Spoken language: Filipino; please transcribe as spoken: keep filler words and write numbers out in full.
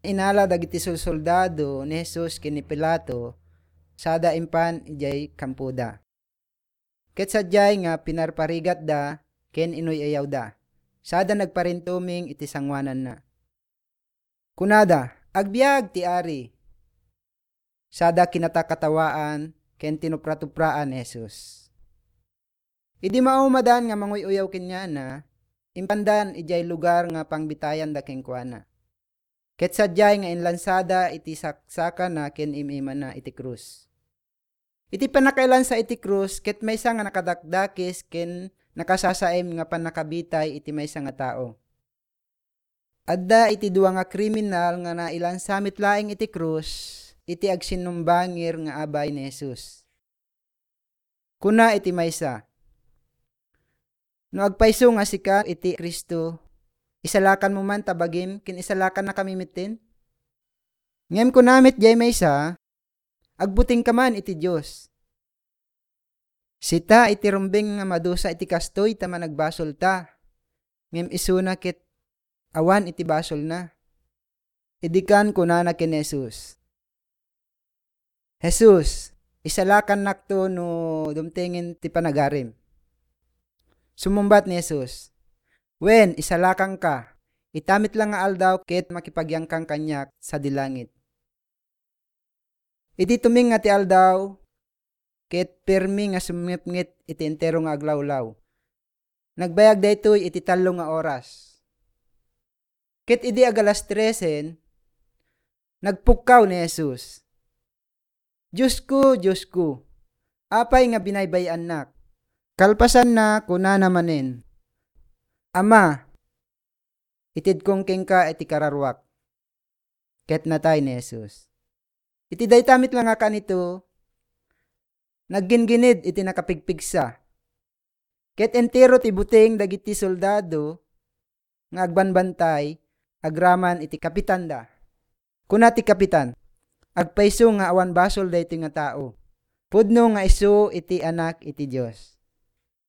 Inala dagiti soldado ni Jesus ken ni Pilato sada impan ijay kampuda. Ket sadyay nga pinarparigat da ken inoy ayaw da. Sada nagparintuming iti sangwanan na. Kunada, agbiag ti ari. Sada kinatakatawaan ken tinupratupraan ni Jesus. Idi maumadan nga manguy-uyaw kenya na, impandan ijay lugar nga pangbitayan da kengkuana. Ket sadyay nga inlansada iti saksaka na ken imiman na iti krus. Iti panakailan sa iti krus ket maysa nga nakadakdakis ken nakasasaem nga panakabitay iti maysa nga tao. Adda iti duwa nga kriminal nga nailansamit laeng iti krus, iti agsinumbangir nga abay ni Jesus. Kuna iti maysa. No agpayso nga sika iti Kristo, isalakan mo man tabagim ken isalakan na kami mitin. Ngem kunamit jay maysa, agbuting ka man iti Dios. Sita iti rumbeng nga madusa iti kastoy tama nagbasol ta. Ngem isuna ket awan iti basol na. Idikan kunana ken Jesus. Jesus, isalakan nakto no dumtingin ti panagarim. Sumumbat ni Jesus, wen isalakang ka, itamit lang nga aldaw ket makipagyangkang kanyak sa dilangit. Iti tuming nga ti aldaw, ket permi nga sumipngit iti entero nga aglawlaw. Nagbayag daytoy iti tallo nga oras. Ket idi agalas tresen, nagpukkaw ni Jesus. Diyos ko, Diyos ko, apay nga binaybayan nak. Kalpasan na kuna namanen. Ama, itid kong kengka iti kararwak. Ket natay ni Jesus. Iti daytamit lang nga kanito, nagginginid iti nakapigpigsa. Ket entero ti buting dagiti soldado, nga agbanbantay, agraman iti kapitan da. Kuna ti kapitan, agpayso nga awan basol daytoy nga tao. Pudno nga isu iti anak iti Dios.